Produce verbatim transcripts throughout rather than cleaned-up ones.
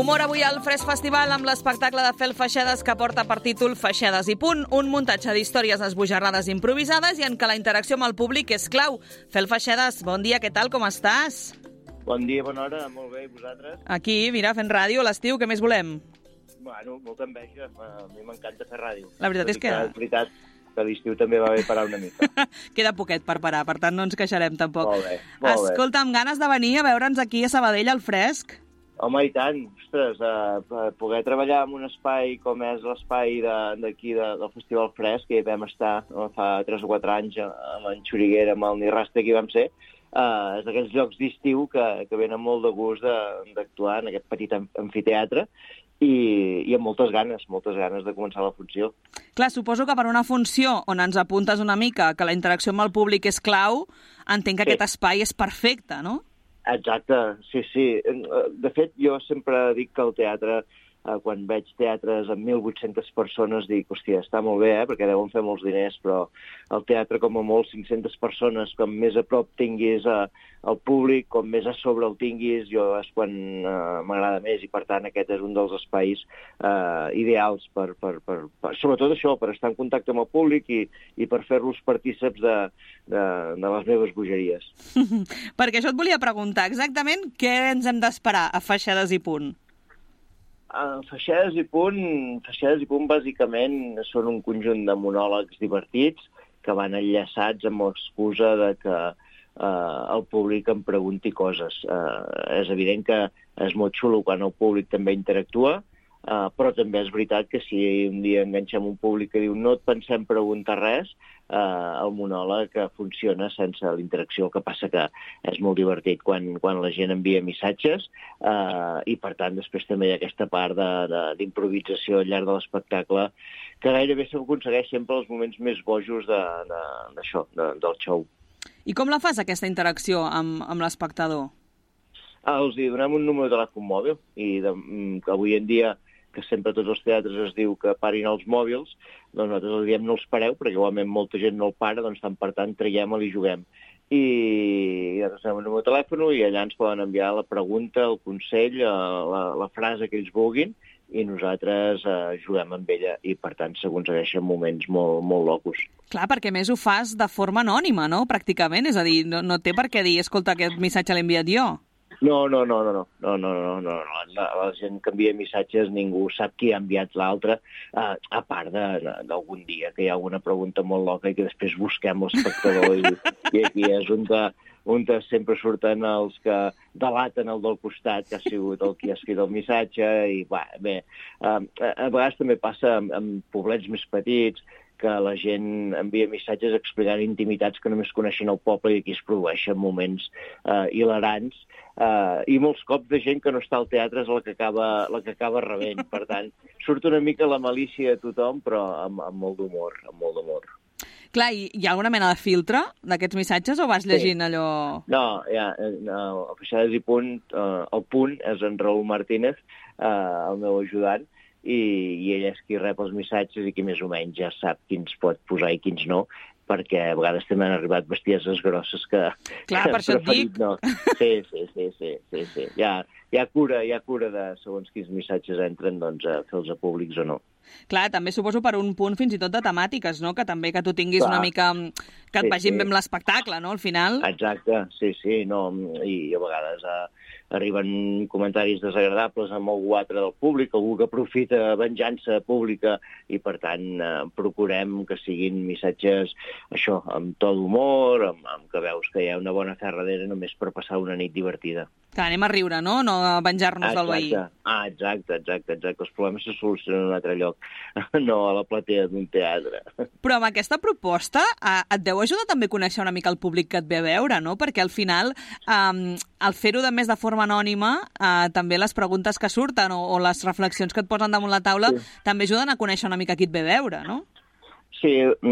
Humor avui al Fresc Festival amb l'espectacle de Fel Feixedes que porta per títol Feixedes i punt, un muntatge d'històries esbojarrades improvisades i en què la interacció amb el públic és clau. Fel Feixedes, bon dia, què tal, com estàs? Bon dia, bona hora, molt bé, i vosaltres? Aquí, mira, fent ràdio, a l'estiu, què més volem? Bueno, molta enveja, a mi m'encanta fer ràdio. La veritat és que... És veritat que l'estiu també va bé parar una mica. Queda poquet per parar, per tant no ens queixarem tampoc. Molt bé, molt bé. Escolta, amb ganes de venir a veure'ns aquí a Sabadell al Fresc? Home, i tant, ostres, uh, poder treballar en un espai com és l'espai d'aquí de, del Festival Fresc, que hi vam estar no, fa tres o quatre anys amb en Xuriguera, amb el Nirrasta, que hi vam ser, uh, és d'aquells llocs d'estiu que, que venen molt de gust d'actuar en aquest petit amfiteatre, i, i amb moltes ganes, moltes ganes de començar la funció. Clar, suposo que per una funció on ens apuntes una mica que la interacció amb el públic és clau, entenc que sí. Aquest espai és perfecte, no? Exacte, sí, sí. De fet, jo sempre dic que el teatre, quan veig teatres amb mil vuit-centes persones, dic, hòstia, està molt bé, eh, perquè deuen fer molts diners, però el teatre, com a molt, cinc-centes persones, com més a prop tinguis eh, el públic, com més a sobre el tinguis, jo és quan eh, m'agrada més, i per tant aquest és un dels espais eh, ideals per, per, per, per, sobretot això, per estar en contacte amb el públic i, i per fer-los partíceps de, de, de les meves bogeries. Perquè això et volia preguntar, exactament què ens hem d'esperar a Feixedes i punt? Uh, Feixedes i punt, Feixedes i punt bàsicament són un conjunt de monòlegs divertits que van enllaçats amb l'excusa de que uh, el públic em pregunti coses. Uh, és evident que és molt xulo quan el públic també interactua, uh, però també és veritat que si un dia enganxem un públic que diu no et pensem preguntar res, Uh, el monòleg funciona sense la interacció, el que passa que és molt divertit quan, quan la gent envia missatges uh, i per tant després també hi ha aquesta part d'improvisació al llarg de l'espectacle que gairebé s'aconsegueix sempre els moments més bojos d'això, de, de, del show. I com la fas aquesta interacció amb, amb l'espectador? Ah, els donem un número de telèfon mòbil i de, que avui en dia que sempre a tots els teatres es diu que parin els mòbils, doncs nosaltres els diem no els pareu, perquè igualment molta gent no el para, doncs tant per tant traiem-el i juguem. I nosaltres tenim un número de telèfon i allà ens poden enviar la pregunta, el consell, la, la frase que ells vulguin, i nosaltres eh, juguem amb ella i, per tant, s'aconsegueixen moments molt, molt locos. Clar, perquè més ho fas de forma anònima, no?, pràcticament, és a dir, no, no té per què dir, escolta, aquest missatge l'he enviat jo. No, no, no, no, no, no, no, no, no, no. La, la gent que envia missatges, ningú sap qui ha enviat l'altre, uh, a part d'algun dia que hi ha alguna pregunta molt loca i que després busquem l'espectador i, i aquí és on, de, on de sempre surten els que delaten el del costat, que ha sigut el qui ha escrit el missatge, i bah, bé, uh, a vegades també passa amb, amb poblets més petits, que la gent envia missatges explicant intimitats que només coneixen el poble i aquí es produeixen moments eh, hilarants eh, i molts cops de gent que no està al teatre és la que acaba, la que acaba rebent. Per tant, surt una mica la malícia de tothom, però amb, amb molt d'humor, amb molt d'humor. Clar, i hi ha alguna mena de filtre d'aquests missatges o vas llegint sí. allò...? No, ja, no, a Feixedes i punt, eh, el punt és en Raül Martínez, eh, el meu ajudant, i, i ell és qui rep els missatges i qui més o menys ja sap quins pot posar i quins no, perquè a vegades també han arribat bestieses grosses que... Clar, que per això et dic. No. Sí, sí, sí, sí, sí, sí. Hi ha, hi ha cura, hi ha cura de, segons quins missatges entren, doncs, a fer-los a públics o no. Clar, també suposo per un punt fins i tot de temàtiques, no?, que també que tu tinguis Clar. una mica... que et sí, vagin sí. bé amb l'espectacle, no?, al final. Exacte, sí, sí, no, i a vegades... Eh, arriben comentaris desagradables amb algú altre del públic, algú que aprofita venjança pública i, per tant, eh, procurem que siguin missatges, això, amb to d'humor, amb, amb que veus que hi ha una bona fe darrere només per passar una nit divertida. Que anem a riure, no? No a venjar-nos del veí. Ah, exacte, exacte, exacte. Els problemes se solucionen en un altre lloc, no a la platea d'un teatre. Però amb aquesta proposta eh, et deu ajudar també a conèixer una mica el públic que et ve a veure, no? Perquè al final, eh, al fer-ho de més de forma anònima, eh, també les preguntes que surten o, o les reflexions que et posen damunt la taula sí. també ajuden a conèixer una mica qui et ve a veure, no? Sí,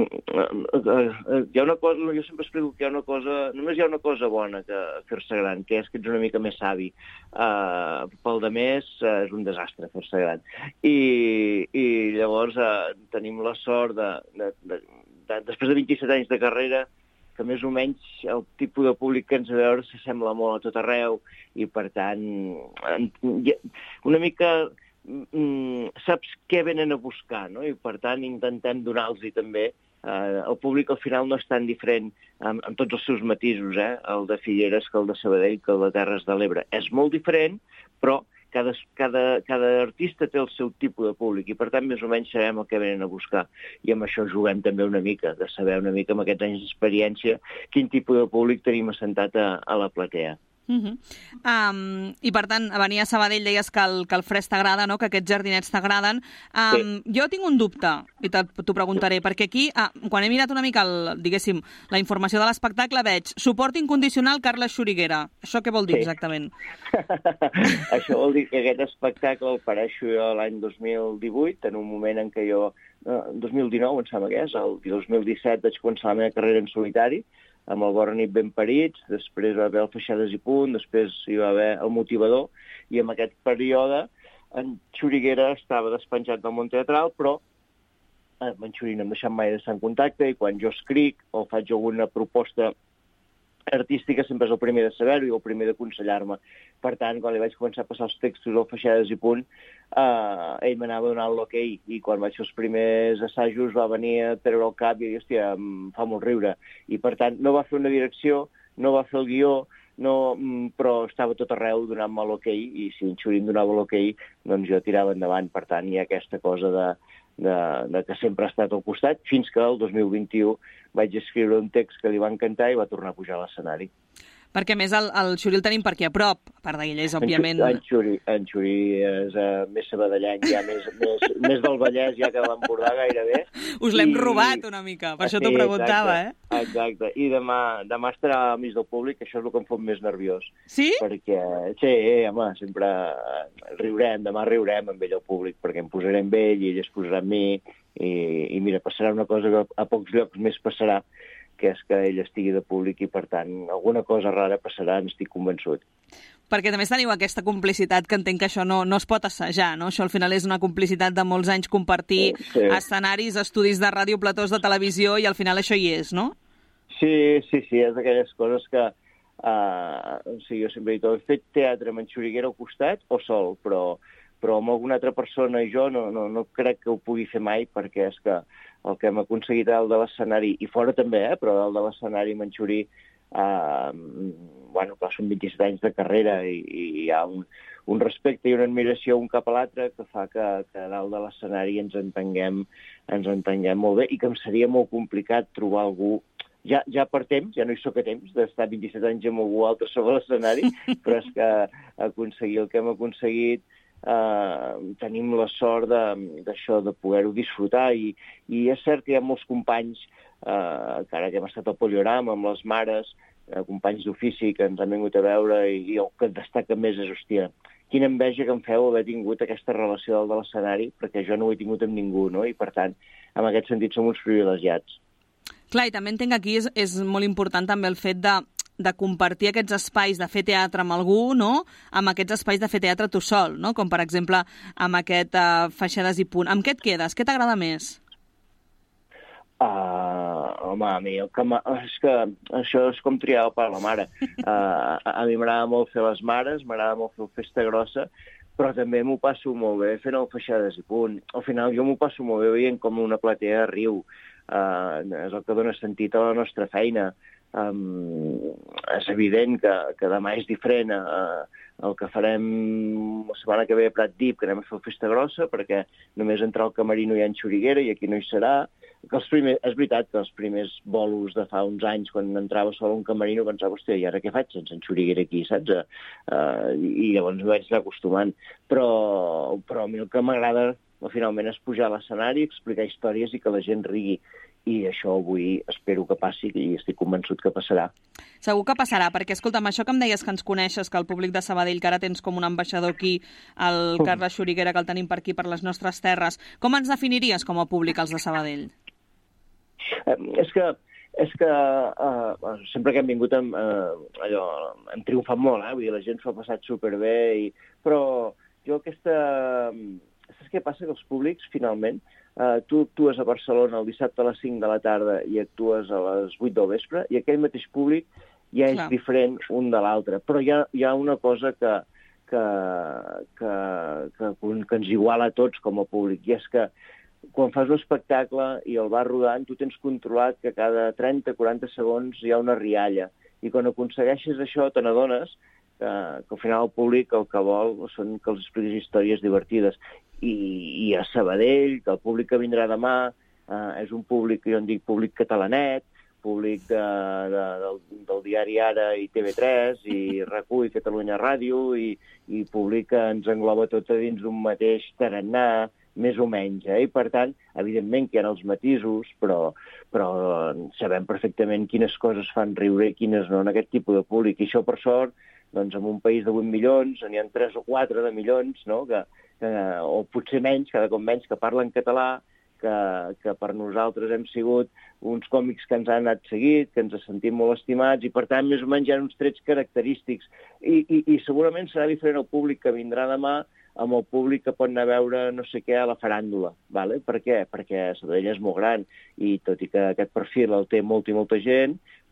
hi ha una cosa, jo sempre explico que hi ha una cosa, només hi ha una cosa bona que fer-se gran, que és que ets una mica més savi. Uh, pel de més uh, és un desastre fer-se gran. I, i llavors uh, tenim la sort de, de, de, de, després de vint-i-set anys de carrera, que més o menys el tipus de públic que ens ve a veure s'assembla molt a tot arreu i, per tant, una mica mm, saps què venen a buscar, no? I, per tant, intentem donar-los-hi també. Uh, el públic al final no és tan diferent amb, amb tots els seus matisos, eh? El de Figueres que el de Sabadell, que el de Terres de l'Ebre. És molt diferent, però cada, cada, cada artista té el seu tipus de públic i, per tant, més o menys sabem el que venen a buscar. I amb això juguem també una mica, de saber una mica amb aquests anys d'experiència quin tipus de públic tenim assentat a, a la platea. Uh -huh. um, I per tant, a venir a Sabadell deies que el, que el fresc t'agrada, no? Que aquests jardinets t'agraden. Um, sí. Jo tinc un dubte, i t'ho preguntaré, perquè aquí, ah, quan he mirat una mica el, diguéssim, la informació de l'espectacle, veig suport incondicional Carles Xuriguera. Això què vol dir, sí, exactament? Això vol dir que aquest espectacle el pareixo jo l'any dos mil divuit, en un moment en què jo, eh, dos mil dinou, em sembla que és, el dos mil disset vaig començar la meva carrera en solitari, amb el Bona nit ben parits, després va haver el Feixades i punt, després hi va haver el Motivador, i en aquest període en Xuriguera estava despenjat del món teatral, però eh, en Xuri no em deixat mai d'estar en contacte, i quan jo escric o faig alguna proposta artística sempre és el primer de saber-ho i el primer d'aconsellar-me. Per tant, quan li vaig començar a passar els textos al Feixades i punt, eh, ell m'anava donant l'ok, i quan vaig fer els primers assajos va venir a treure el cap i dir, hòstia, em fa molt riure. I, per tant, no va fer una direcció, no va fer el guió, no, però estava tot arreu donant-me l'ok, i si en Xuri em donava l'ok, doncs jo tirava endavant. Per tant, hi ha aquesta cosa de, de, de que sempre ha estat al costat, fins que el dos mil vint-i-u vaig escriure un text que li va encantar i va tornar a pujar a l'escenari. Perquè, a més, el, el Xuri el tenim per aquí a prop, a part d'ell és, òbviament... En Xuri, en Xuri és uh, més sabadellenc, ja més, més, més del Vallès, ja que l'Empordà gairebé. Us l'hem I... robat una mica, per això t'ho preguntava, exacte, eh? Exacte, i demà, demà estarà al mig del públic, això és el que em fot més nerviós. Sí? Perquè, sí, home, sempre riurem, demà riurem amb ell al públic, perquè em posaré amb ell i ell es posarà amb mi, i, i mira, passarà una cosa que a pocs llocs més passarà, que és que ell estigui de públic i, per tant, alguna cosa rara passarà, n'estic convençut. Perquè també teniu aquesta complicitat que entenc que això no, no es pot assajar, no? Això al final és una complicitat de molts anys compartir sí. escenaris, estudis de ràdio, platós de televisió, i al final això hi és, no? Sí, sí, sí, és d'aquelles coses que... Uh, o sigui, jo sempre he dit, he fet teatre amb en Xuriguera al costat o sol, però, però amb alguna altra persona i jo no, no, no crec que ho pugui fer mai, perquè és que el que hem aconseguit al de l'escenari, i fora també, eh, però al de l'escenari amb en Xuri, eh, bueno, clar, són vint-i-set anys de carrera i, i hi ha un, un respecte i una admiració un cap a l'altre que fa que, que dalt de l'escenari ens entenguem, ens entenguem molt bé, i que em seria molt complicat trobar algú, ja, ja per temps, ja no hi soc a temps d'estar vint-i-set anys amb algú altre sobre l'escenari, però és que aconseguir el que hem aconseguit, Uh, tenim la sort d'això, de, de poder-ho disfrutar, i, i és cert que hi ha molts companys, uh, que ara que hem estat al Poliorama amb les mares, uh, companys d'ofici que ens han vingut a veure, i, i el que destaca més és, hòstia, quina enveja que em feu haver tingut aquesta relació del de l'escenari, perquè jo no ho he tingut amb ningú, no? I, per tant, en aquest sentit som uns privilegiats. Clar, i també entenc que aquí és, és molt important també el fet de de compartir aquests espais de fer teatre amb algú, no?, amb aquests espais de fer teatre tu sol, no?, com per exemple amb aquest uh, Feixades i punt. Amb què et quedes? Què t'agrada més? Uh, home, a mi el que és que això és com triar el pare o la mare. Uh, a mi m'agrada molt fer les mares, m'agrada molt fer el Festa Grossa, però també m'ho passo molt bé fent el Feixades i punt. Al final jo m'ho passo molt bé veient com una platea riu. Uh, és el que dona sentit a la nostra feina. Um, és evident que, que demà és diferent uh, el que farem la setmana que ve a Pratdip, que anem a fer el Festa Grossa, perquè només entrar al camerino hi ha en Xuriguera i aquí no hi serà. Que els primers, és veritat que els primers bolos de fa uns anys, quan entrava sol a un camerino, pensava, hòstia, i ara què faig sense en Xuriguera aquí, saps? Uh, I llavors m'hi vaig anar acostumant. Però, però a mi el que m'agrada finalment és pujar a l'escenari, explicar històries i que la gent rigui. I això avui espero que passi i estic convençut que passarà. Segur que passarà, perquè, escolta'm, això que em deies que ens coneixes, que el públic de Sabadell, que ara tens com un ambaixador aquí, el Carles Xuriguera, que el tenim per aquí, per les nostres terres, com ens definiries com a públic els de Sabadell? Eh, és que és que uh, sempre que hem vingut hem, uh, allò, hem triomfat molt, eh? Vull dir, la gent s'ho ha passat superbé, i... però jo aquesta... Saps què passa? Que els públics, finalment, Uh, tu actues a Barcelona el dissabte a les cinc de la tarda i actues a les vuit del vespre, i aquell mateix públic ja és Clar. diferent un de l'altre. Però hi ha, hi ha una cosa que, que, que, que, que ens iguala a tots com a públic, i és que quan fas un espectacle i el vas rodant, tu tens controlat que cada trenta a quaranta segons hi ha una rialla. I quan aconsegueixes això, te n'adones que, que al final el públic el que vol són que els expliquis històries divertides. I, i a Sabadell, que el públic que vindrà demà eh, és un públic, jo en dic públic catalanet, públic de, de, del, del diari Ara i T V tres, i R A C u i Catalunya Ràdio, i, i públic que ens engloba tot a dins d'un mateix tarannà, més o menys. Eh? I, per tant, evidentment que hi ha els matisos, però, però sabem perfectament quines coses fan riure i quines no en aquest tipus de públic. I això, per sort, doncs, en un país de vuit milions, n'hi ha tres o quatre de milions, no? que, que, o potser menys, cada cop menys, que parlen català, que, que per nosaltres hem sigut uns còmics que ens han anat seguit, que ens sentim molt estimats, i per tant, més o menys hi ha uns trets característics. I, i, i segurament serà diferent el públic que vindrà demà amb el públic que pot anar a veure no sé què a la faràndula. Vale? Per què? Perquè Sabadell és molt gran, i tot i que aquest perfil el té molta i molta gent,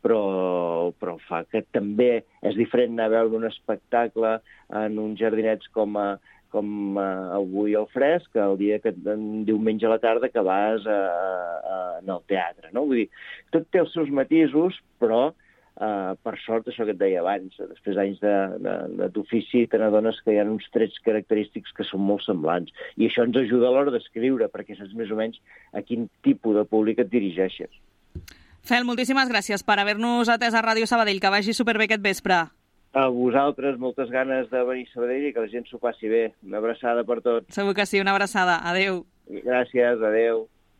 però, però fa que també és diferent anar a veure un espectacle en uns jardinets com a, com uh, avui al Fresc, que el dia que en diumenge a la tarda que vas a, a, en el teatre. No? Vull dir, tot té els seus matisos, però uh, per sort, això que et deia abans, després d'anys d'ofici, te n'adones que hi ha uns trets característics que són molt semblants. I això ens ajuda a l'hora d'escriure, perquè saps més o menys a quin tipus de públic et dirigeixes. Fel, moltíssimes gràcies per haver-nos atès a Ràdio Sabadell. Que vagi superbé aquest vespre. A vosaltres, moltes ganes de venir a Sabadell i que la gent s'ho passi bé. Una abraçada per tots. Segur que sí, una abraçada. Adéu. Gràcies, adéu.